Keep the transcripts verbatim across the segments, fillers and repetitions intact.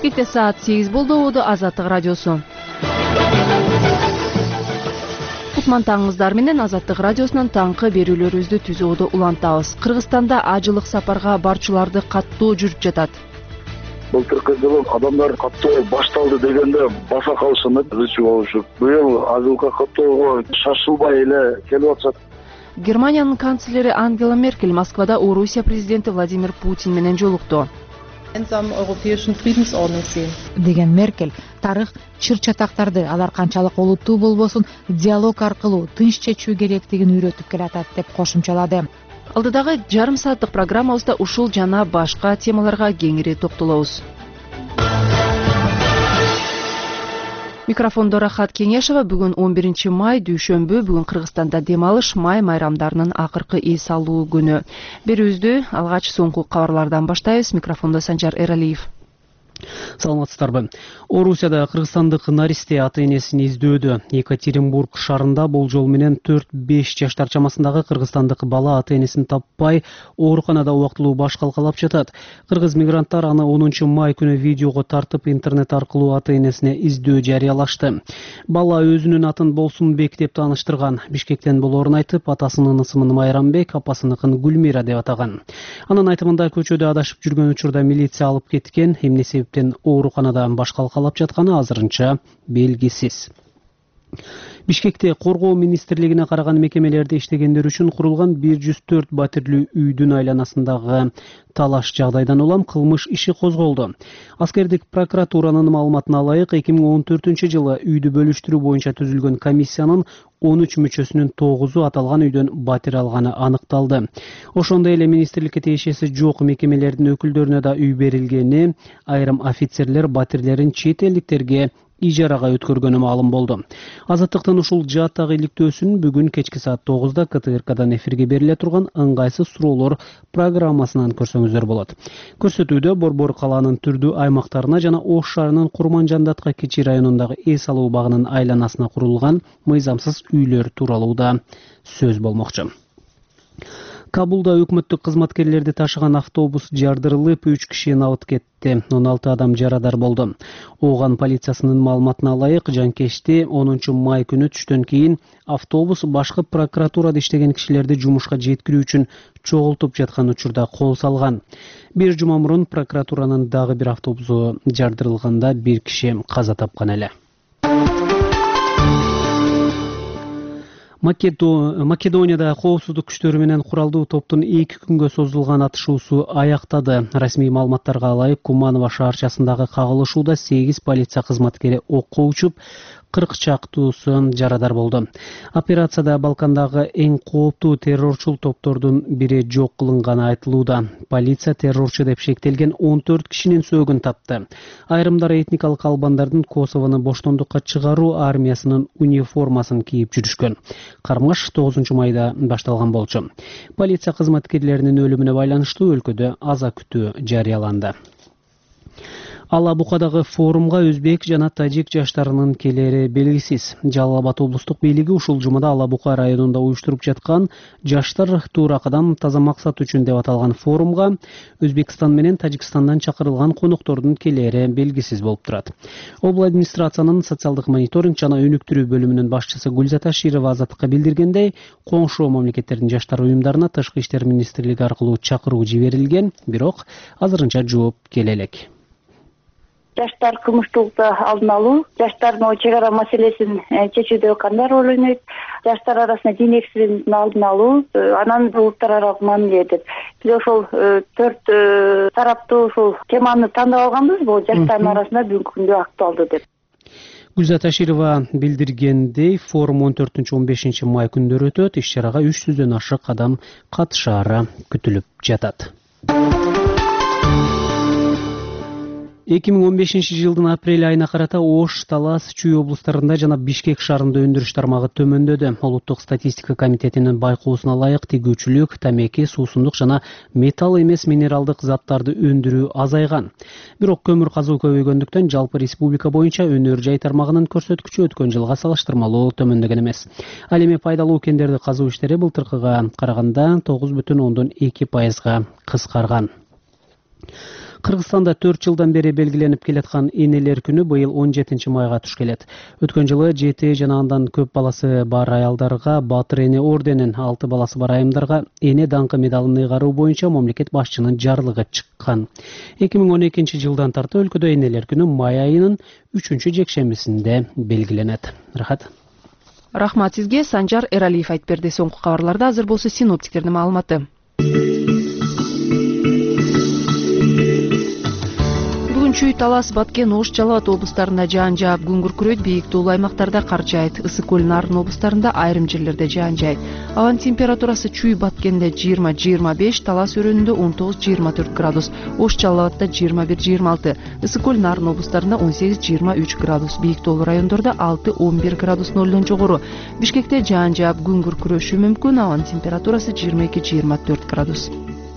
Бишкекте саат сегиз болду. Убуду Азаттык радиосу. Кутман таңыңыздар менен Азаттык радиосунун таңкы берүүлөрүбүздү түзүүдө улантабыз. Кыргызстанда ажылык сапарга барчыларды каттуу жүрүп жатат. Былтыркы жылы адамдар каттоо башталды дегенде баса калышып, өзчү болушуп. Быйыл ажылыкка каттоого шашылбай эле келип атышат. Германиянын канцлери Ангела Меркель Москвада Орусия президенти Владимир Путин менен жолукту. Деген Меркель тарых чыр-чатактарды алар канчалык олуттуу болбосун диалог аркылуу тынч чечүү керектигин үйрөтүп келатат деп кошумчалады. Алдыдагы жарым сааттык программабызда ушул жана башка темаларга кеңири токтолобуз. Микрофондо Рахат Кеңешева. Бүгүн он биринчи май, дүйшөмбү. Бүгүн Кыргызстанда дем алыш май майрамдарынын акыркы эс алуу күнү. Берүүбүздү алгач соңку кабарлардан баштайбыз. Микрофондо Санжар Эралиев. Саламатсыздарбы. Орусияда кыргызстандык наристе ата-энесин издөөдө. Екатеринбург шаарында болжол менен төрт-беш жаштар чамасындагы кыргызстандык бала ата-энесин таппай, ооруканада убактылуу баш калкалап жатат. Кыргыз мигранттар аны онунчу май күнү видеого тартып, интернет аркылуу ата-энесине издөө жарыялашты. Бала өзүнүн атын Болсунбек деп тааныштырган. Бишкектен болоорун айтып, атасынын ысымын Майрамбек, апасыныкын Гүлмира деп атаган. Анын айтымында көчөдө адашып жүргөн учурда милиция алып кеткен. Эмне себептен ооруканада баш калкалап жатканы азырынча белгисиз. Бишкекте коргоо министрлигине караган мекемелерде иштегендер үчүн курулган бир жүз төрт батирлүү үйдүн айланасындагы талаш жагдайдан улам кылмыш иши козголду. Аскердик прокуратуранын маалыматына ылайык, эки миң он төртүнчү жылы үйдү бөлүштүрүү боюнча түзүлгөн комиссиянын он үч мүчөсүнүн тогузу аталган үйдөн батир алганы аныкталды. Ошондой эле министрликке тиешеси жок мекемелердин өкүлдөрүнө да үй берилгени, айрым офицерлер батирлерин чет элдиктерге ижарага өткөргөнү маалым болду. Азаттыктын ушул жааттагы иликтөөсүн бүгүн кечки саат тогузда Ка Тэ Эр Кадан эфирге бериле турган ыңгайсыз суроолор программасынан көрсөңүздөр болот. Көрсөтүүдө Борбор калаанын түрдүү аймактарына жана Ош шаарынын Курманжандатка Кичи районундагы эс алуу багынын айланасына курулган мыйзамсыз үйлөр тууралуу да сөз болмокчу. Кабулда өкмөттүк кызматкерлерди ташыган автобус жардырылып, үч кишини алып кетти. он алты адам жарадар болду. Ооган полициясынын маалыматына ылайык, жанкечти онунчу май күнү түштөн кийин автобус башкы прокуратурада иштеген кишилерди жумушка жеткирүү үчүн чогултуп жаткан учурда кол салган. Бир жума мурун прокуратуранын дагы бир автобусу жардырылганда бир киши каза тапкан эле. Македонияда коопсуздук күчтөрү менен куралдуу топтун эки күнгө созулган атышуусу аяктады. Расмий маалыматтарга ылайык, Куманово шаарчасындагы кагылышууда сегиз полиция кызматкери окко учуп, кырк чактуусу жарадар болду. Операцияда Балкандагы эң кооптуу террорчул топтордун бири жок кылынганы айтылууда. Полиция террорчу деп шектелген он төрт кишинин сөөгүн тапты. Айрымдары этникалык албандардын Косовону боштондукка чыгаруу армиясынын униформасын кийип жүрүшкөн. Кармаш тогузунчу майда башталган болчу. Полиция кызматкерлеринин өлүмүнө байланыштуу өлкөдө аза күтүү жарыяланды. Ала-Букадагы форумга өзбек жана тажик жаштарынын келери белгисиз. Жалал Абад облустук бийлиги ушул жумада Ала-Бука районунда уюштуруп жаткан жаштар туура кадам таза максат үчүн деп аталган форумга Өзбекстан менен Тажикстандан чакырылган коноктордун келери белгисиз болуп турат. Обл администрациянын социалдык мониторинг жана өнүктүрүү бөлүмүнүн башчысы Гүлзат Аширова Азаттыкка билдиргендей, коңшу мамлекеттердин жаштар уюмдарына Тышкы иштер министрлиги аркылуу чакыруу жиберилген, бирок азырынча жооп келе элек. Жаштар кылмыштуулукту алдын алуу, жаштардын чек ара маселесин чечүүдө кандай роль ойнойт, жаштар арасында дин экстремизмдин алдын алуу, анан улуттар аралык мамиле деп. Биз ошол төрт тараптуу ушул теманы тандап алганбыз, бул жаштардын арасында бүгүнкү күндө актуалдуу деп. Гүлзат Аширова билдиргендей, форум он төртүнчү он бешинчи май күндөрү өтөт. Иш-чарага үч жүздөн ашык адам катышаары күтүлүп жатат. эки миң он бешинчи жылдын апрель айына карата Ош, Талас, Чүй облустарында жана Бишкек шаарында өндүрүш тармагы төмөндөдү. Улуттук статистика комитетинин байкоосуна ылайык, тигүүчүлүк, тамеки, суусундук жана металл эмес минералдык заттарды өндүрүү азайган. Бирок көмүр казуу көбөйгөндүктөн жалпы республика боюнча өнөр жай тармагынын көрсөткүчү өткөн жылга салыштырмалуу төмөндөгөн эмес. Ал эми пайдалуу кендерди казуу иштери былтыркыга караганда тогуз бүтүн ондон эки пайызга кыскарган. Кыргызстанда төрт жылдан бери белгиленип келаткан энелер күнү быйыл он жетинчи майга туш келет. Өткөн жылы жети жана андан көп баласы бар аялдарга Батыр эне орденин, алты баласы бар айымдарга эне даңкы медалын ыйгаруу боюнча мамлекет башчынын жарлыгы чыккан. эки миң он экинчи жылдан тарты өлкөдө энелер күнү май айынын үчүнчү жекшембисинде белгиленет. Рахат. Рахмат сизге. Санжар Эралиев айтып берди. Соңку кабарларда азыр болсо синоптиктердин маалыматы. Чүй, Талас, Баткен, Ош, Жалал Абад облустарында жаан жаап, күн күркүрөйт, бийик туулуу аймактарда кар жаайт. Ысык көл, Нарын облустарында айрым жерлерде жаан жаайт. Абанын температурасы Чүй, Баткенде жыйырма жыйырма беш, Талас өрөөнүндө он тогуз жыйырма төрт градус, Ош, Жалал Абадта жыйырма бир жыйырма алты, Ысык көл, Нарын облустарында он сегиз жыйырма үч градус, бийик туулуу райондордо алты он бир градус нолдон жогору. Бишкекте жаан жаап, күн күркүрөшү мүмкүн, абанын температурасы жыйырма эки жыйырма төрт градус.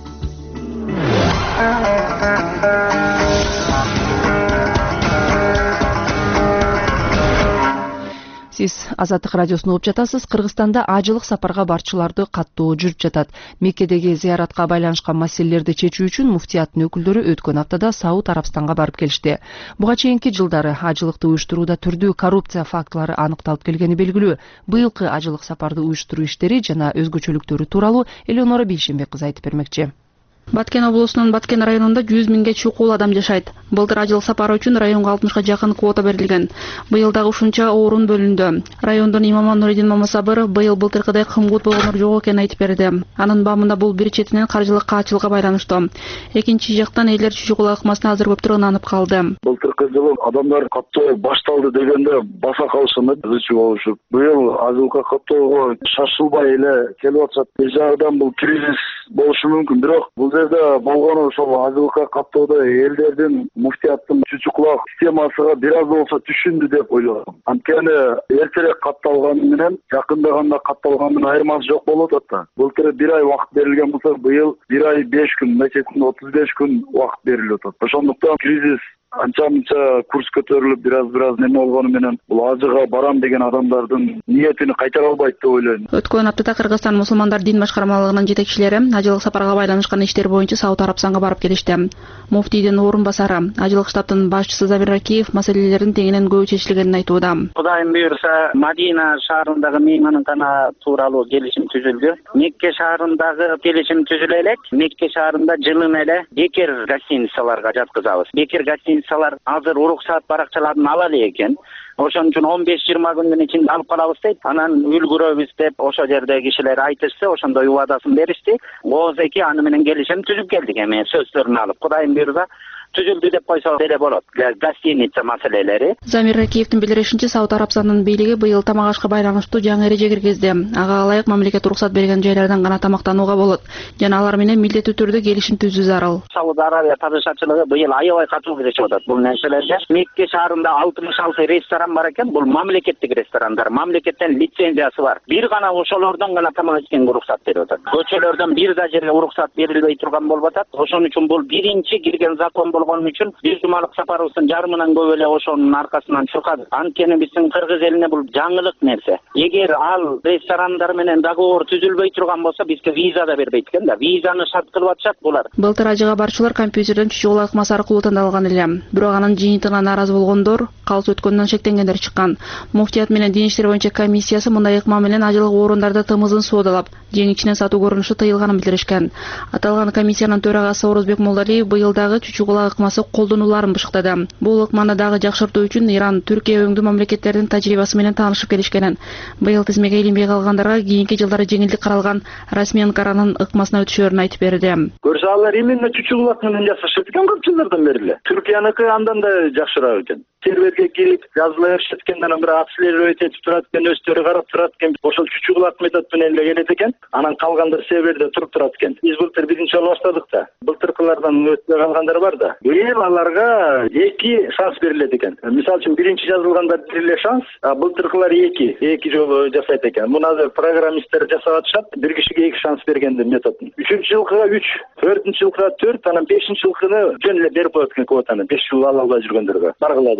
Сиз Азаттык радиосун угуп жатасыз. Кыргызстанда ажылык сапарга барчыларды каттоо жүрүп жатат. Меккедеги зыяратка байланышкан маселелерди чечүү үчүн муфтияттын өкүлдөрү өткөн аптада Сауд Арабстанга барып келишти. Буга чейинки жылдары ажылыкты уюштурууда түрдүү коррупция фактылары аныкталып келгени белгилүү. Быйылкы ажылык сапарды уюштуруу иштери жана өзгөчөлүктөрү тууралуу Элеонора Бейшенбек кызы айтып бермекчи. Баткен облусунун Баткен районунда жүз миңге чукул адам жашайт. Былтыр ажылык сапары үчүн районго алтымышка жакын квота берилген. Быйыл дагы ушунча орун бөлүндү. Райондун имамы Нуридин Мамасабыров быйыл былтыркыдай кымгут болгонор жок экенин айтып берди. Анын бамында бул бир четинен каржылык каачылыкка байланыштуу. Экинчи жактан элдер чүчүкул ыкмасына азыр көптүр ынанып калды. Былтыркы жылы адамдар каттоо башталды дегенде баса калышып өзү болушуп. Быйыл ажылыкка каттоого шашылбай эле келип атышат. Бир жагынан бул кризис болушу мүмкүн, бирок бул жерде болгону ошол ажылыкка каттоодо элдердин муфтияттын чучуклак системасыга бир аз болсо түшүндү деп ойлойм. Анткени эртерээк катталганы менен жакындаганда катталганы менен айырмасы жок болуп атат да. Былтыр бир ай убакыт берилген болсо, быйыл бир ай беш күн, мечетинде отуз беш күн убакыт берилип атат. Ошондуктан кризис анча-мынча курс көтөрүлүп, бир аз бир аз неме болгону менен бул ажыга барам деген адамдардын ниетин кайтара албайт деп ойлойм. Өткөн аптада Кыргызстан мусулмандар дин башкармалыгынын жетекчилери ажылык сапарга байланышкан иштер боюнча Сауд Арабстанга барып келишти. Муфтийдин орун басары, ажылык штабтын башчысы Замир Ракиев маселелердин теңинен көбү чечилгенин айтууда. Кудайым буйрса, Мадина шаарындагы мейманкана тууралуу келишим түзүлдү. Мекке шаарындагы келишим түзүлө элек. Мекке шаарында жылын эле бекер гостиницаларга жаткызабыз. Бекер гостиницалар азыр уруксаат баракчаларын ала эле экен. Ошон үчүн он беш жыйырма күндүн ичинде алып калабыз дейт. Анан үлгүрөбүз деп ошол жердеги кишилер айтышты, ошондой убадасын беришти. Оозеки аны менен келишим түзүп келдик, эми сөздөрүн алып. Кудайым буйрса түзүлдү деп койсо деле болот. Гостиница маселелери. Замир Ракиевдин билдиришинче, Сауд Арабстандын бийлиги быйыл тамак ашка байланыштуу жаңы эреже киргизди. Ага ылайык мамлекет уруксат берген жайлардан гана тамактанууга болот жана алар менен милдеттүү түрдө келишим түзүү зарыл. Сауд Арабия падышачылыгы быйыл аябай катуу киришип атат бул нерселерге. Мекке шаарында алтымыш алты ресторан бар экен. Бул мамлекеттик ресторандар, мамлекеттен лицензиясы бар. Бир гана ошолордон гана тамак ичкенге уруксат берип атат. Көчөлөрдөн бир да жерге уруксат берилбей турган болуп атат. Ошон үчүн бул биринчи кирген закон болгон үчүн бир жумалык сапарыбыздын жарымынан көп эле ошонун аркасынан чыкат. Анткени биздин кыргыз элине бул жаңылык нерсе. Эгер ал ресторандар менен договор түзүлбөй турган болсо, бизге виза да бербейт экен да. Визаны шарт кылып атышат булар. Былтыр ажыга барчылар компьютерден чүчүкул ыкмасы аркылуу тандалган эле. Бирок анын жыйынтыгына нааразы болгондор калыс өткөндөн шектенгендер чыккан. Муфтият менен дин иштер боюнча комиссиясы мындай ыкма менен ажылык орундарда тымызын соодалап, жең ичинен сатуу көрүнүшү тыйылганын билдиришкен. Аталган комиссиянын төрагасы Орозбек Молдалиев быйыл дагы чүчүкул ыкмасы колдонуларын бышыктады. Бул ыкманы дагы жакшыртуу үчүн Иран, Түркия өңдүү мамлекеттердин тажрыйбасы менен таанышып келишкенин. Быйыл тизмеге илинбей калгандарга кийинки жылдары жеңилдик каралган расмий Анкаранын ыкмасына өтүшөрүн айтып берди. Көрсө алар именно чүчүкулак менен жасашат экен көп жылдардан бери эле. Түркияныкы андан да жакшыраак экен. Серверге кирип жазыла беришет экен, анан бир отслеживать этип турат экен, өздөрү карап турат экен. Ошол чүчүкулак метод менен эле келет экен. Анан калгандар серверде туруп турат экен. Биз былтыр биринчи жолу баштадык да. Былтыркылардан өтпөй калгандар бар да. Быйыл аларга эки шанс берилет экен. Мисалы үчүн биринчи жазылгандар бир эле шанс, а былтыркылар эки, эки жолу жасайт экен. Муну азыр программисттер жасап атышат. Бир кишиге эки шанс бергенди методун. Үчүнчү жылкыга үч, төртүнчү жылкыга төрт, анан бешинчи жылкыны жөн эле берип коет экен квотаны. беш жыл ала албай жүргөндөргө. Баргыла деп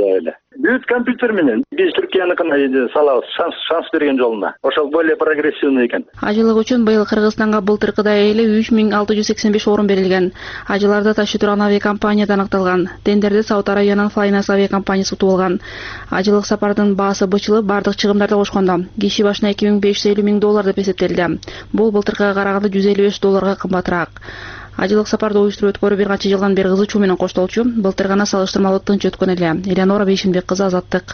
эле. Бүт компьютер менен биз Түркияныкына салабыз, шанс шанс берген жолуна. Ошол более прогрессивный экен. Ажылык үчүн быйыл Кыргызстанга былтыркыдай эле үч миң алты жүз сексен беш орун берилген. Ажыларды ташый турган авиакомпания аныкталган. Тендерди Сауд Аравиянын Flynas авиакомпаниясы утуп алган. Ажылык сапардын баасы бычылып, бардык чыгымдарды кошкондо киши башына эки миң беш жүз элүү миң доллар деп эсептелди. Бул былтыркыга караганда жүз элүү беш долларга кымбатыраак. Ажылык сапарды уюштуруп өткөрүү бир канча жылдан бери кызуу менен коштолчу. Былтыр гана салыштырмалуу тынч өткөн эле. Элеонора Бейшимбек кызы, Азаттык.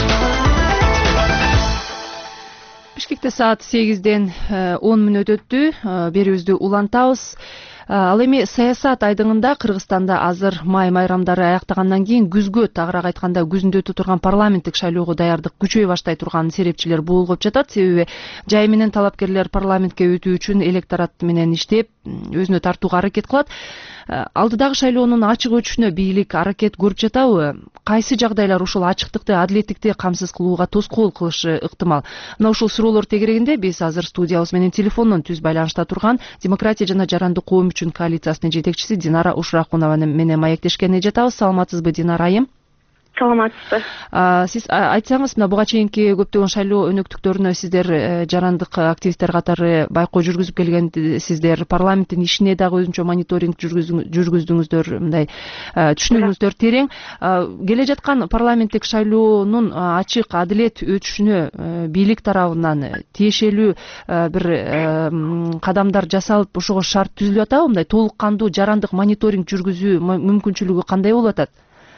Бишкекте саат сегизден он мүнөт өттү. Берүүбүздү улантабыз. Ал эми саясат айдыңында Кыргызстанда азыр май майрамдары аяктагандан кийин күзгө, тагыраак айтканда күзүндө өтө турган парламенттик шайлоого даярдык күчөй баштай турган серепчилер булгуп жатат. Себеби жай менен талапкерлер парламентке өтүү үчүн электорат менен иштеп, өзүнө тартууга аракет кылат. Алдыдагы шайлоонун ачык өтүшүнө бийлик аракет көрүп жатабы? Кайсы жагдайлар ушул ачыктыкты, адилеттикти камсыз кылууга тоскоол кылышы ыктымал? Мына ушул суроолор тегерегинде биз азыр студиябыз менен телефондон түз байланышта турган Демократия жана жарандык коом үчүн коалициясынын жетекчиси Динара Ушракунова менен маектешкени жатабыз. Саламатсызбы, Динара айым? Саламатсызбы. Сиз айтсаңыз, мына буга чейинки көптөгөн шайлоо өнөктүктөрүнө сиздер жарандык активисттер катары байкоо жүргүзүп келгенсиздер, парламенттин ишине дагы өзүнчө мониторинг жүргүздүңүздөр, мындай түшүнүгүңүздөр терең. Келе жаткан парламенттик шайлоонун ачык, адилет өтүшүнө бийлик тарабынан тиешелүү бир кадамдар жасалып, ошого шарт түзүлүп атабы? Мындай толук кандуу жарандык мониторинг жүргүзүү мүмкүнчүлүгү кандай болуп атат?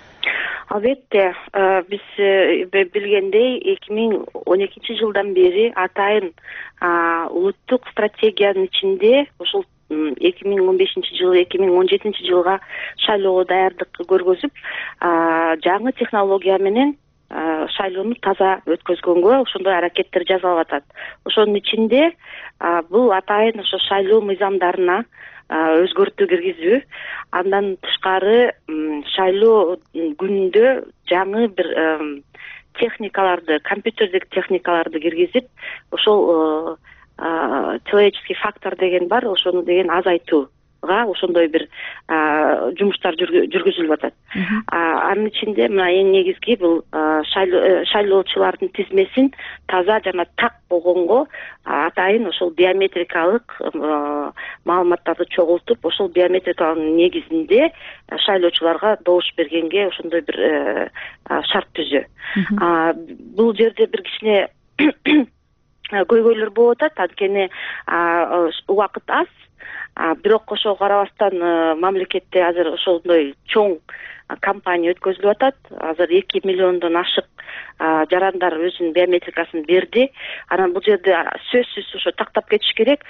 Албетте, биз билгендей эки миң он экинчи жылдан бери атайын улуттук стратегиянын ичинде ушул эки миң он бешинчи жыл, эки миң он жетинчи жылга шайлоого даярдык көргөзүп, жаңы технология менен шайлоону таза өткөзгөнгө ошондой аракеттер жасалып атат. Ошонун ичинде бул атайын ошо шайлоо мыйзамдарына өзгөртүү киргизүү, андан тышкары шайлоо күнүндө жаңы бир техникаларды, компьютердик техникаларды киргизип, ошол человеческий фактор деген бар, ошону деген азайтууга ошондой бир жумуштар жүргүзүлүп атат. Анын ичинде мына эң негизги бул шайлоочулардын тизмесин таза жана так болгонго атайын ошол биометрикалык маалыматтарды чогултуп, ошол биометриканын негизинде шайлоочуларга добуш бергенге ошондой бир шарт түзүү. Бул жерде бир кичине көйгөйлөр болуп атат, анткени убакыт аз. Бирок ошого карабастан мамлекетте азыр ошондой чоң кампания өткөзүлүп атат. Азыр эки миллиондон ашык жарандар өзүнүн биометрикасын берди. Анан бул жерде сөзсүз ошо тактап кетиш керек.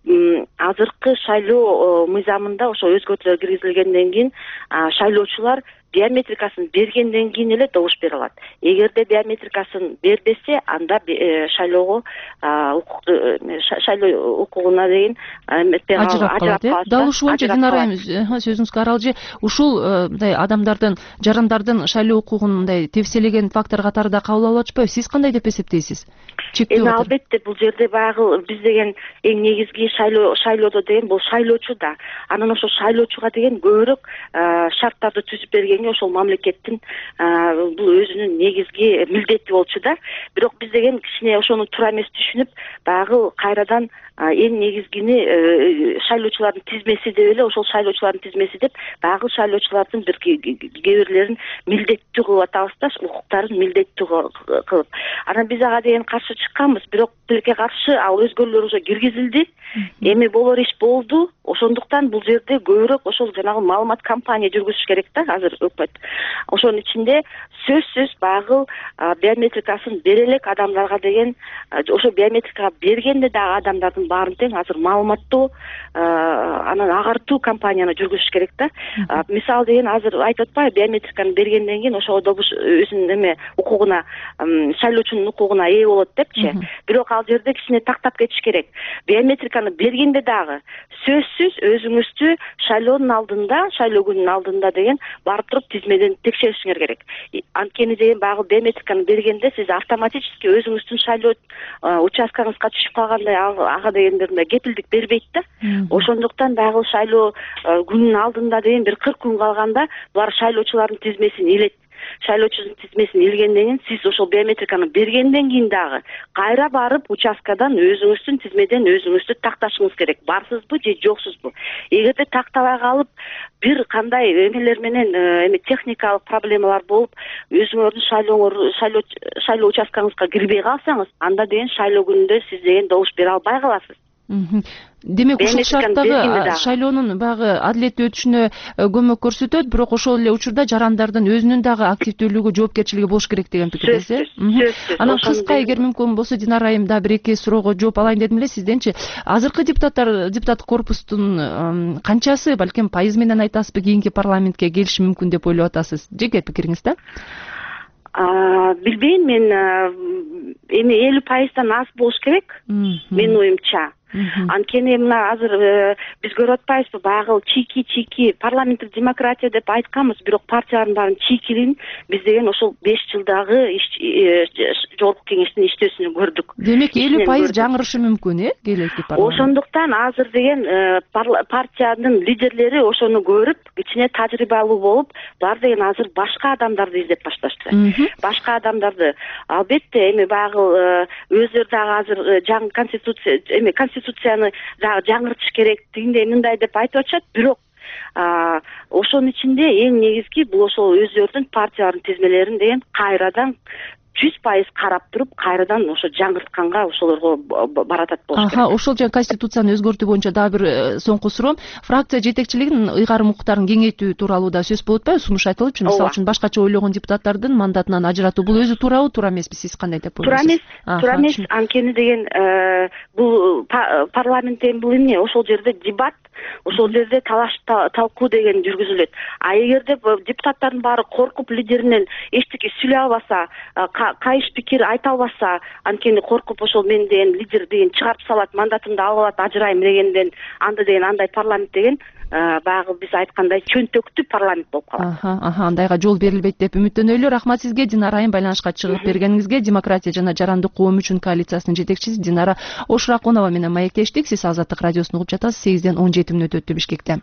Азыркы шайлоо мыйзамында ошо өзгөртүүлөр киргизилгенден кийин шайлоочулар биометрикасын бергенден кийин эле добуш бере алат. Эгерде биометрикасын бербесе, анда шайлоого шайлоо укугуна деген ажырап калат. Дал ушул боюнча Динара сөзүңүзгө аралжы, ушул мындай адамдардын, жарандардын шайлоо укугун мындай тепселеген фактор катары да кабыл алып атышпайбы? Сиз кандай деп эсептейсиз? Эми албетте бул жерде баягы биз деген эң негизги шайлоо шайлоодо деген бул шайлоочу да. Анан ошол шайлоочуга деген көбүрөөк шарттарды түзүп берген ошол мамлекеттин бул өзүнүн негизги милдети болчу да. Бирок биз деген кичине ошону туура эмес түшүнүп, баягы кайрадан эң негизгини шайлоочулардын тизмеси деп эле, ошол шайлоочулардын тизмеси деп баягы шайлоочулардын бир кээ бирлерин милдеттүү кылып атабыз да, укуктарын милдеттүү кылып. Анан биз ага деген каршы чыкканбыз, бирок тилекке каршы ал өзгөрүүлөр уже киргизилди. Эми болор иш болду. Ошондуктан бул жерде көбүрөөк ошол жанагы маалымат кампания жүргүзүш керек да азыр өкмөт. Ошонун ичинде сөзсүз баягы биометрикасын бере элек адамдарга деген, ошо биометрика бергенде дагы адамдардын баарын тең азыр маалыматтуу, анан агартуу кампанияны жүргүзүш керек да. Мисалы деген азыр айтып атпайбы, биометриканы бергенден кийин ошого добуш өзүнүн эме укугуна, шайлоочунун укугуна ээ болот депчи. Бирок ал жерде кичине тактап кетиш керек. Биометриканы бергенде дагы сөзсүз өзүңүздү шайлоонун алдында, шайлоо күнүнүн алдында деген барып туруп тизмеден текшеришиңер керек. Анткени деген баягы биометриканы бергенде сиз автоматически өзүңүздүн шайлоо участкаңызга түшүп калгандай ага деген мындай кепилдик бербейт да. Ошондуктан дагы шайлоо күнүнүн алдында деген бир кырк күн калганда булар шайлоочулардын тизмесин илет. шайлоочунун тизмесин илгенден кийин сиз ошол биометриканы бергенден кийин дагы кайра барып участкадан өзүңүздүн тизмеден өзүңүздү такташыңыз керек. Барсызбы же жоксузбу? Эгерде тактабай калып бир кандай эмелер менен эме техникалык проблемалар болуп өзүңөрдүн шайлооңор шайлоо шайлоо участкаңызга кирбей калсаңыз, анда деген шайлоо күнүндө сиз деген добуш бере албай каласыз. Демек ушул шарттагы шайлоонун баягы адилеттүү өтүшүнө көмөк көрсөтөт, бирок ошол эле учурда жарандардын өзүнүн дагы активдүүлүгү, жоопкерчилиги болуш керек деген пикирдесиз. Анан кыска, эгер мүмкүн болсо, Динара айым да бир эки суроого жооп алайын дедим эле сизденчи. Азыркы депутаттар, депутаттык корпустун канчасы, балким пайыз менен айтасызбы, кийинки парламентке келиши мүмкүн деп ойлоп атасыз? Жеке пикириңиз да? Билбейм, мен эми элүү пайыздан аз болуш керек, менин оюмча. Анткени мына азыр биз көрүп атпайбызбы, баягы чийки чийки парламенттик демократия деп айтканбыз, бирок партиялардын баарын чийкилин биз деген ошол беш жылдагы жогорку кеңештин иштөөсүнөн көрдүк. Демек элүү пайыз жаңырышы мүмкүн, э, келеки парламент. Ошондуктан азыр деген партиянын лидерлери ошону көрүп, кичине тажрыйбалуу болуп, булар деген азыр башка адамдарды издеп башташты. Башка адамдарды. Албетте эми баягы өздөрү дагы азыр жаңы конституция эми конституцияны дагы жаңыртыш керек, тигиндей мындай деп айтып атышат, бирок ошонун ичинде эң негизги бул ошол өздөрүнүн партиялардын тизмелерин деген кайрадан жүз пайыз карап туруп, кайрадан ошо жаңыртканга ошолорго баратат болуш керек. Аха, ошол жана конституцияны өзгөртүү боюнча дагы бир соңку суроом. Фракция жетекчилигинин ыйгарым укуктарын кеңейтүү тууралуу да сөз болуп атпайбы? Сунуш айтылыпчы, мисалы үчүн башкача ойлогон депутаттардын мандатынан ажыратуу. Бул өзү туурабы, туура эмеспи? Сиз кандай деп ойлойсуз? Туура эмес, туура эмес. Анткени деген бул парламенттен бул эмне? Ошол жерде дебат, ошол жерде талаш талкуу деген жүргүзүлөт. А эгерде депутаттардын баары коркуп лидеринен эчтеке сүйлөй албаса, кайыш пикир айта албаса, анткени коркуп ошол мен деген лидер деген чыгарып салат, мандатымды алып алат, ажырайм дегенден, анда деген андай парламент деген баягы биз айткандай чөнтөктүү парламент болуп калат. Аха, аха, андайга жол берилбейт деп үмүттөнөлү. Рахмат сизге, Динара айым, байланышка чыгып бергениңизге. Демократия жана жарандык коом үчүн коалициясынын жетекчиси Динара Ошракунова менен маектештик. Сиз Азаттык радиосун угуп жатасыз. сегизден он жети мүнөт өттү Бишкекте.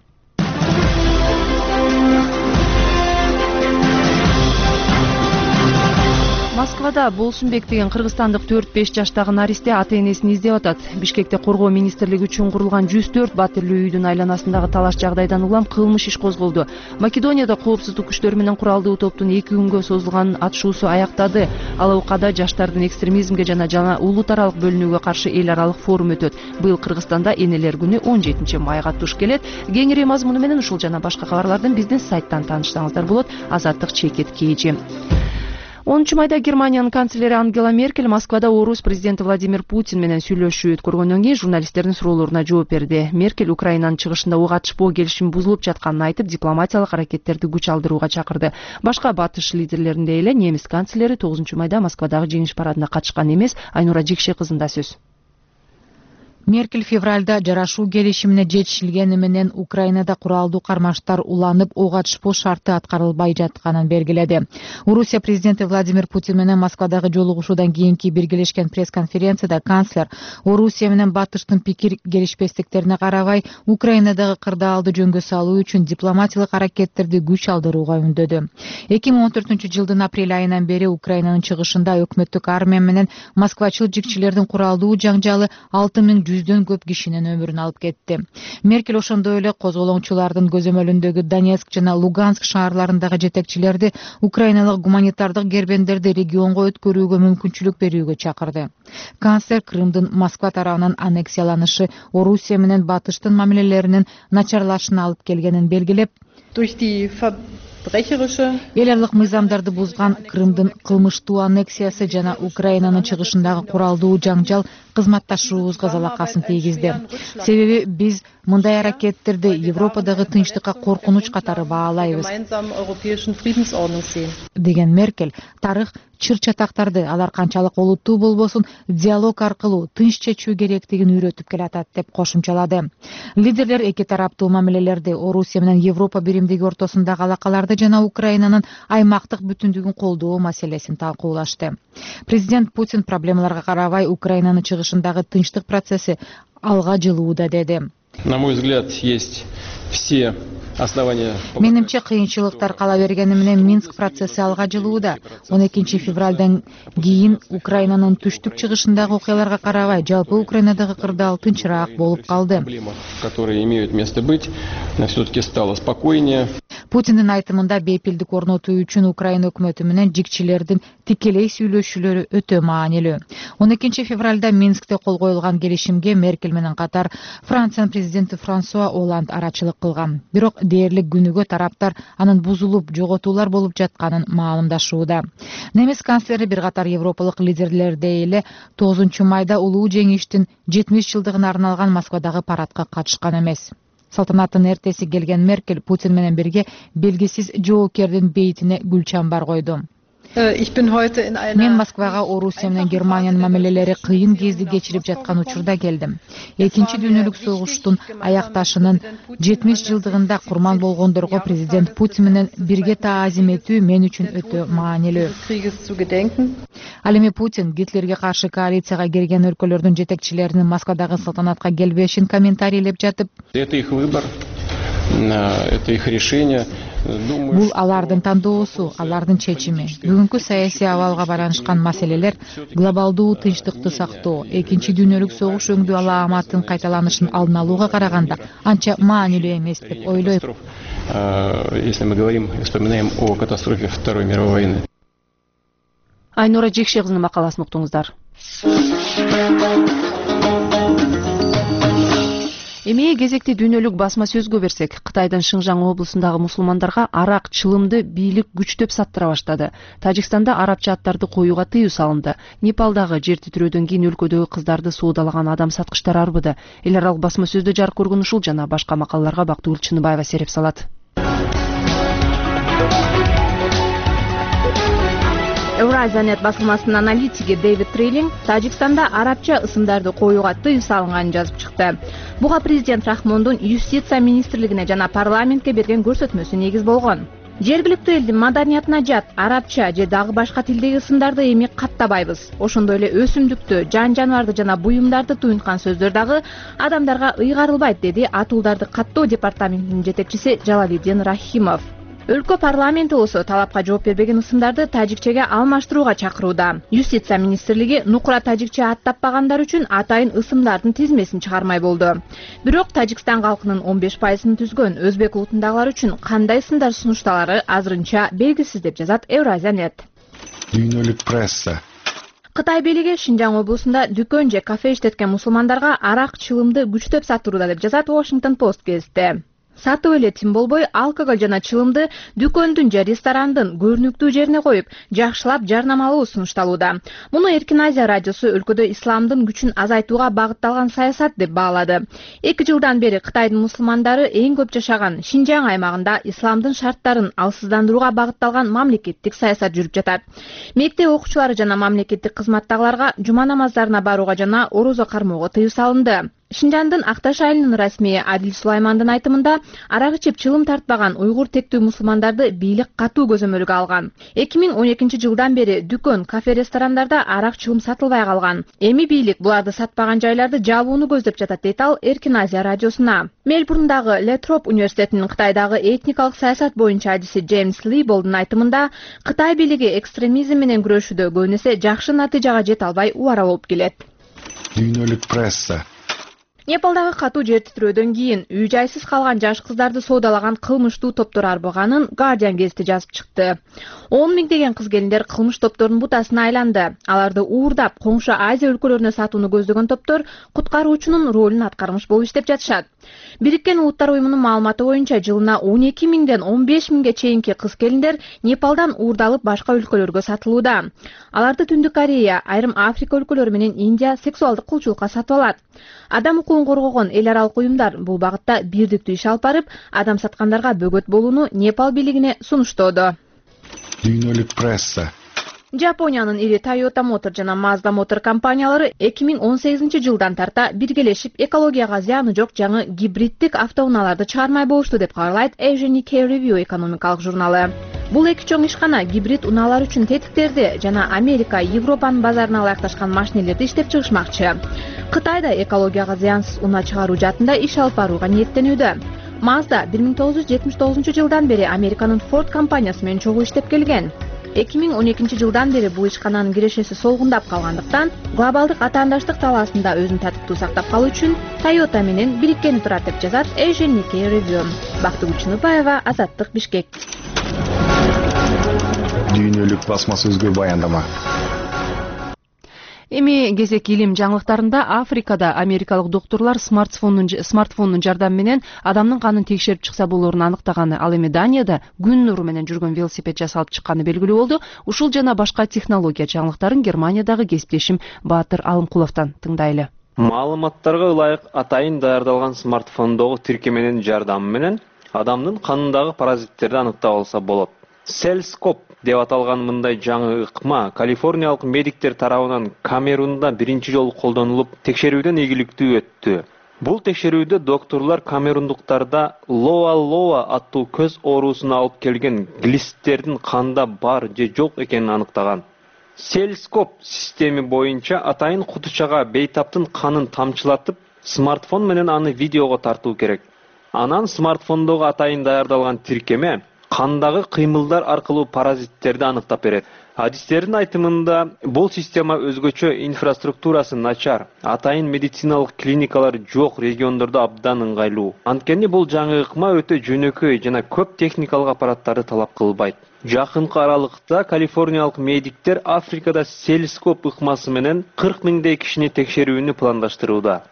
Москвада Болсунбек деген кыргызстандык төрт беш жаштагы наристе ата энесин издеп атат. Бишкекте коргоо министрлиги үчүн курулган жүз төрт батирлүү үйдүн айланасындагы талаш жагдайдан улам кылмыш иш козголду. Македонияда коопсуздук күчтөрү менен куралдуу топтун эки күнгө созулган атышуусу аяктады. Алаукада жаштардын экстремизмге жана жана улут аралык бөлүнүүгө каршы эл аралык форум өтөт. Быйыл Кыргызстанда энелер күнү он жетинчи майга туш келет. Кеңири мазмуну менен ушул жана башка кабарлардын биздин сайттан таанышсаңыздар болот. Азаттык чекит кийчи. онунчу майда Германиянын канцлери Ангела Меркель Москвада Орус президенти Владимир Путин менен сүйлөшүү өткөргөндөн кийин журналисттердин суроолоруна жооп берди. Меркель Украинанын чыгышында ок атышпоо келишими бузулуп жатканын айтып, дипломатиялык аракеттерди күч алдырууга чакырды. Башка батыш лидерлериндей эле немис канцлери тогузунчу майда Москвадагы жеңиш парадына катышкан эмес. Айнура Жикше кызында сөз. Меркель февралда жарашуу келишимине жетишилгени менен Украинада куралдуу кармаштар уланып, ок атышпоо шарты аткарылбай жатканын белгиледи. Орусия президенти Владимир Путин менен Москвадагы жолугушуудан кийинки биргелешкен пресс-конференцияда канцлер Орусия менен батыштын пикир келишпестиктерине карабай, Украинадагы кырдаалды жөнгө салуу үчүн дипломатиялык аракеттерди күч алдырууга үндөдү. эки миң он төртүнчү жылдын апрель айынан бери Украинанын чыгышында өкмөттүк армия менен москвачыл жигчилердин куралдуу жаңжалы алты миң жүздөн көп кишинин өмүрүн алып кетти. Меркель ошондой эле козголоңчулардын көзөмөлүндөгү Донецк жана Луганск шаарларындагы жетекчилерди украиналык гуманитардык кербендерди регионго өткөрүүгө мүмкүнчүлүк берүүгө чакырды. Канцлер Крымдын Москва тарабынан аннексияланышы Орусия менен батыштын мамилелеринин начарлашына алып келгенин белгилеп, эл аралык мыйзамдарды бузган Крымдын кылмыштуу аннексиясы жана Украинанын чыгышындагы куралдуу жаңжал кызматташуубузга залакасын тийгизди. Себеби биз мындай аракеттерди Европадагы тынчтыкка коркунуч катары баалайбыз, деген Меркель тарых чыр чатактарды алар канчалык олуттуу болбосун диалог аркылуу тынч чечүү керектигин үйрөтүп келатат деп кошумчалады. Лидерлер эки тараптуу мамилелерди, Орусия менен Европа биримдиги ортосундагы алакаларды жана Украинанын аймактык бүтүндүгүн колдоо маселесин талкуулашты. Президент Путин проблемаларга карабай Украинанын чыгышындагы тынчтык процесси алга жылууда деди. На мой взгляд, есть все основания. Менимче кыйынчылыктар кала бергени менен Минск процесси алга жылууда. он экинчи февралдан кийин Украинанын түштүк чыгышындагы окуяларга карабай жалпы Украинадагы кырдаал тынчыраак болуп калды. Которые имеют место быть, все-таки стало спокойнее. Путиндин айтымында бейпилдик орнотуу үчүн Украина өкмөтү менен жикчилердин тикелей сүйлөшүүлөрү өтө маанилүү. он экинчи февралда Минскте кол коюлган келишимге Меркель менен катар Франциянын президенти Франсуа Оланд арачылык кылган. Бирок дээрлик күнүгө тараптар анын бузулуп, жоготуулар болуп жатканын маалымдашууда. Немис канцлери бир катар европалык лидерлердей эле тогузунчу майда улуу жеңиштин жетимиш жылдыгына арналган Москвадагы парадка катышкан эмес. Салтанаттын эртеси келген Меркель Путин менен бирге белгисиз жоокердин бейитине гүл чамбар койду. Мен Москвага Орусия менен Германиянын мамилелери кыйын кезди кечирип жаткан учурда келдим. Экинчи дүйнөлүк согуштун аякташынын жетимиш жылдыгында курман болгондорго президент Путин менен бирге таазим этүү мен үчүн өтө маанилүү. Ал эми Путин Гитлерге каршы коалицияга кирген өлкөлөрдүн жетекчилеринин Москвадагы салтанатка келбешин комментарийлеп жатып, это их выбор, это их решение. Бул алардын тандоосу, алардын чечими. Бүгүнкү саясий абалга байланышкан маселелер глобалдуу тынчтыкты сактоо, экинчи дүйнөлүк согуш өңдүү алааматтын кайталанышын алдын алууга караганда анча маанилүү эмес деп ойлойт. Если мы говорим и вспоминаем о катастрофе Второй мировой войны. Айнура Жекше кызынын макаласын уктуңуздар. Эмээ кезекти дүйнөлүк басма сөзгө берсек, Кытайдын Шыңжаң облусундагы мусулмандарга арак, чылымды бийлик күчтөп саттыра баштады. Тажикстанда арабча аттарды коюуга тыюу салынды. Непалдагы жер титирөөдөн кийин өлкөдөгү кыздарды соодалаган адам саткычтар арбыды. Эл аралык басма сөздө жарык көргөн ушул жана башка макалаларга Бактыгүл Чыныбаева сереп салат. Евразиянет басылмасынын аналитиги Дэвид Триллинг Тажикстанда арабча ысымдарды коюуга тыюу салынганын жазып чыкты. Буга президент Рахмондун юстиция министрлигине жана парламентке берген көрсөтмөсү негиз болгон. Жергиликтүү элдин маданиятына жат арабча же дагы башка тилдеги ысымдарды эми каттабайбыз. Ошондой эле өсүмдүктү, жан-жаныбарды жана буюмдарды туюнткан сөздөр дагы адамдарга ыйгарылбайт, деди Атуулдарды каттоо департаментинин жетекчиси Жалалиддин Рахимов. Өлкө парламенти болсо талапка жооп бербеген ысымдарды тажикчеге алмаштырууга чакырууда. Юстиция министрлиги нукура тажикче ат таппагандар үчүн атайын ысымдардын тизмесин чыгармай болду. Бирок Тажикстан калкынын он беш пайызын түзгөн өзбек улутундагылар үчүн кандай ысымдар сунушталары азырынча белгисиз деп жазат Евразиянет. Дүйнөлүк пресса. Кытай бийлиги Шинжаң облусунда дүкөн же кафе иштеткен мусулмандарга арак, чылымды күчтөп сатууда деп жазат Washington Post гезити. Сатып эле тим болбой, алкоголь жана чылымды дүкөндүн же ресторандын көрүнүктүү жерине коюп, жакшылап жарнамалоо сунушталууда. Муну Эркин Азия радиосу өлкөдө исламдын күчүн азайтууга багытталган саясат деп баалады. эки жылдан бери Кытайдын мусулмандары эң көп жашаган Шинжаң аймагында исламдын шарттарын алсыздандырууга багытталган мамлекеттик саясат жүрүп жатат. Мектеп окуучулары жана мамлекеттик кызматтагыларга жума намаздарына барууга жана орозо кармоого тыюу салынды. Шинжандын Акташ айылынын расмии Адил Сулаймандын айтымында арак ичип чылым тартпаган уйгур тектүү мусулмандарды бийлик катуу көзөмөлгө алган. эки миң он экинчи жылдан бери дүкөн, кафе, ресторандарда арак, чылым сатылбай калган. Эми бийлик буларды сатпаган жайларды жабууну көздөп жатат, дейт ал Эркин Азия радиосуна. Мельбурндагы Летроп университетинин Кытайдагы этникалык саясат боюнча адиси Джеймс Либолдун айтымында Кытай бийлиги экстремизм менен күрөшүүдө көбүн эсе жакшы натыйжага жете албай убара болуп келет. Дүйнөлүк пресса. Непалдагы катуу жер титирөөдөн кийин үй жайсыз калган жаш кыздарды соодалаган кылмыштуу топтор арбыганын Guardian гезити жазып чыкты. он миңдеген кыз келиндер кылмыш топторунун бутасына айланды. Аларды уурдап, коңшу Азия өлкөлөрүнө сатууну көздөгөн топтор куткаруучунун ролун аткармыш болуп иштеп жатышат. Бириккен Улуттар уюмунун маалыматы боюнча жылына он эки миңден он беш миңге чейинки кыз келиндер Непалдан уурдалып башка өлкөлөргө сатылууда. Аларды Түндүк Корея, айрым Африка өлкөлөрү менен Индия сексуалдык кулчулукка сатып алат. Адам укугун коргогон эл аралык уюмдар бул багытта бирдиктүү иш алып барып, адам саткандарга бөгөт болууну Непал бийлигине сунуштоодо. Дүйнөлүк пресса. Жапониянын ири Toyota Motor жана Mazda Motor компаниялары эки миң он сегизинчи жылдан тарта биргелешип экологияга зыяны жок жаңы гибриддик автоунааларды чыгармай болушту деп кабарлайт Asia Nikkei Review экономикалык журналы. Бул эки чоң ишкана гибрид унаалар үчүн тетиктерди жана Америка, Европанын базарына ылайыкташкан машинелерди иштеп чыгышмакчы. Кытайда экологияга зыянсыз унаа чыгаруу жаатында иш алып барууга ниеттенүүдө. Mazda бир миң тогуз жүз жетимиш тогузунчу жылдан бери Американын Ford компаниясы менен чогуу иштеп келген. эки миң он экинчи жылдан бери бул ишкананын кирешеси солгундап калгандыктан глобалдык атаандаштык талаасында өзүн татыктуу сактап калуу үчүн Toyota менен бириккени турат деп жазат Asian Nikkei Review. Бактыгүл Чыныбаева, Азаттык, Бишкек. Дүйнөлүк басма сөзгө баяндама. Эми кезек илим жаңылыктарында Африкада америкалык доктурлар смартфондун смартфондун жардамы менен адамдын канын текшерип чыкса болоорун аныктаганы, ал эми Данияда күн нуру менен жүргөн велосипед жасалып чыкканы белгилүү болду. Ушул жана башка технология жаңылыктарын Германиядагы кесиптешим Баатыр Алымкуловдон тыңдайлы. Маалыматтарга ылайык атайын даярдалган смартфондогу тиркеменин жардамы менен адамдын канындагы паразиттерди аныктап алса болот. Селскоп деп аталган мындай жаңы ыкма Калифорниялык медиктер тарабынан Камерунда биринчи жолу колдонулуп, текшерүүдөн ийгиликтүү өттү. Бул текшерүүдө докторлор камерундуктарда лоа-лоа аттуу көз оорусуна алып келген глисттердин канда бар же жок экенин аныктаган. Селскоп системи боюнча атайын кутучага бейтаптын канын тамчылатып, смартфон менен аны видеого тартуу керек. Анан смартфондогу атайын даярдалган тиркеме кандагы кыймылдар аркылуу паразиттерди аныктап берет. Адистердин айтымында бул система өзгөчө инфраструктурасы начар, атайын медициналык клиникалар жок региондордо абдан ыңгайлуу. Анткени бул жаңы ыкма өтө жөнөкөй жана көп техникалык аппараттарды талап кылбайт. Жакынкы аралыкта Калифорниялык медиктер Африкада селскоп ыкмасы менен кырк миңдей кишини текшерүүнү пландаштырууда.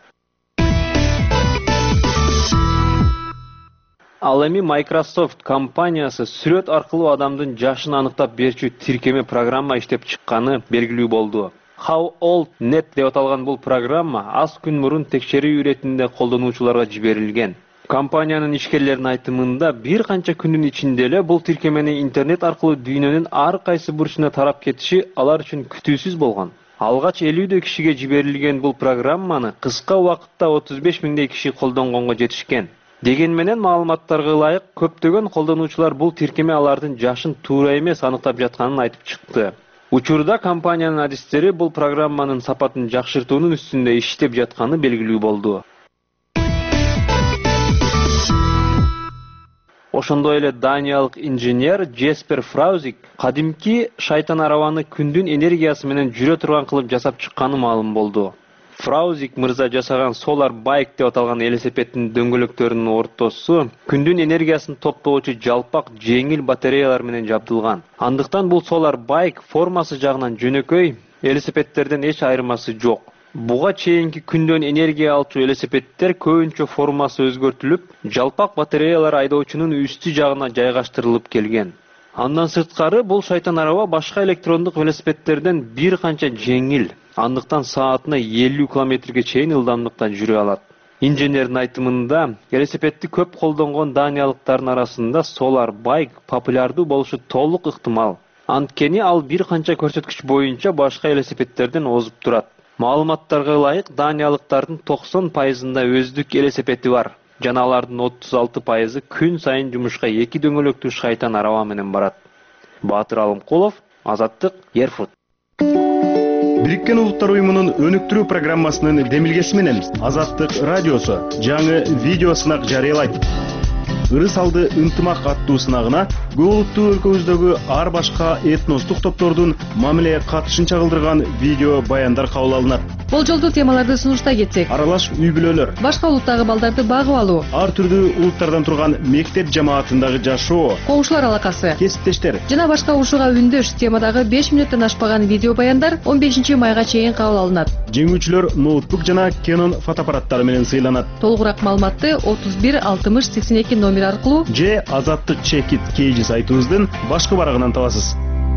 Ал эми Microsoft компаниясы сүрөт аркылуу адамдын жашын аныктап берчү тиркеме программа иштеп чыкканы белгилүү болду. How Old Net деп аталган бул программа аз күн мурун текшерүү иретинде колдонуучуларга жиберилген. Компаниянын ишкерлеринин айтымында бир канча күндүн ичинде эле бул тиркемени интернет аркылуу дүйнөнүн ар кайсы бурчуна тарап кетиши алар үчүн күтүүсүз болгон. Алгач элүүдөй кишиге жиберилген бул программаны кыска убакытта отуз беш миңдей киши колдонгонго жетишкен. Деген менен маалыматтарга ылайык көптөгөн колдонуучулар бул тиркеме алардын жашын туура эмес аныктап жатканын айтып чыкты. Учурда компаниянын адистери бул программанын сапатын жакшыртуунун үстүндө иштеп жатканы белгилүү болду. Ошондой эле даниялык инженер Джеспер Фраузик кадимки шайтан арабаны күндүн энергиясы менен жүрө турган кылып жасап чыкканы маалым болду. Фраузик мырза жасаган Solar Bike деп аталган велосипеддин дөңгөлөктөрүнүн ортосу күндүн энергиясын топтоочу жалпак жеңил батареялар менен жабдылган. Андыктан бул Solar Bike формасы жагынан жөнөкөй велосипедтерден эч айырмасы жок. Буга чейинки күндөн энергия алчу велосипеддер көбүнчө формасы өзгөртүлүп, жалпак батареялар айдоочунун үстү жагына жайгаштырылып келген. Андан сырткары бул шайтан араба башка электрондук велосипеддерден бир канча жеңил. Андыктан саатына элүү километрге чейин ылдамдыкта жүрө алат. Инженердин айтымында, велосипедди көп колдонгон даниялыктардын арасында Solar Bike популярдуу болушу толук ыктымал. Анткени ал бир канча көрсөткүч боюнча башка велосипеддерден озуп турат. Маалыматтарга ылайык даниялыктардын токсон пайызында өздүк велосипеди бар. Жана алардын отуз алты пайызы күн сайын жумушка эки дөңгөлөктүү шайтан араба менен барат. Баатыр Алымкулов, Азаттык, Ерфурт. Бириккен Улуттар уюмунун өнүктүрүү программасынын демилгеси менен Азаттык радиосу жаңы видео сынак жарыялайт. Ырыс алды ынтымак аттуу сынагына көп улуттуу өлкөбүздөгү ар башка этностук топтордун мамиле катышын чагылдырган видео баяндар кабыл алынат. Болжолдуу темаларды сунуштай кетсек, аралаш үй бүлөлөр, башка улуттагы балдарды багып алуу, ар түрдүү улуттардан турган мектеп жамаатындагы жашоо, коңшулар алакасы, кесиптештер жана башка ушуга үндөш темадагы беш мүнөттөн ашпаган видео баяндар он бешинчи майга чейин кабыл алынат. Жеңүүчүлөр ноутбук жана Canon фотоаппараттары менен сыйланат. Толугураак маалыматты отуз бир алтымыш сексен эки номер аркылуу же Азаттык чекит кейжи сайтыбыздын башкы барагынан табасыз.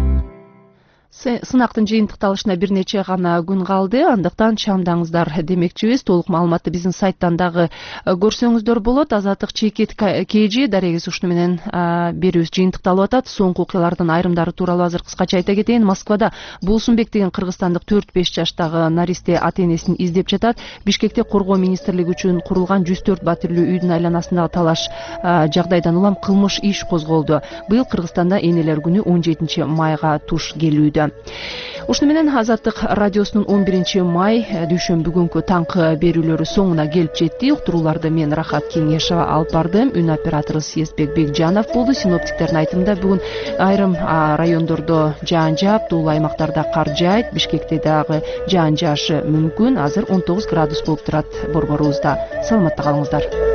Сынактын жыйынтыкталышына бир нече гана күн калды, андыктан чамдаңыздар демекчибиз. Толук маалыматты биздин сайттан дагы көрсөңүздөр болот. Азаттык чекит кейжи дарегиз ушуну менен берүүбүз жыйынтыкталып атат. Соңку окуялардын айрымдары тууралуу азыр кыскача айта кетейин. Москвада Булсунбек деген кыргызстандык төрт беш жаштагы наристе ата-энесин издеп жатат. Бишкекте коргоо министрлиги үчүн курулган жүз төрт батирлүү үйдүн айланасындагы талаш жагдайдан улам кылмыш иш козголду. Быйыл Кыргызстанда энелер күнү он жетинчи майга туш келүүдө. билдирүүдө. Ушуну менен Азаттык радиосунун он биринчи май дүйшөмбү таңкы берүүлөрү соңуна келип жетти. Уктурууларды мен Рахат Кеңешова алып бардым. Үн оператору Съездбек Бекжанов болду. Синоптиктердин айтымында бүгүн айрым райондордо жаан жаап, дуулуу аймактарда кар жаайт. Бишкекте дагы жаан жаашы мүмкүн. Азыр он тогуз градус болуп турат борборубузда. Саламатта калыңыздар.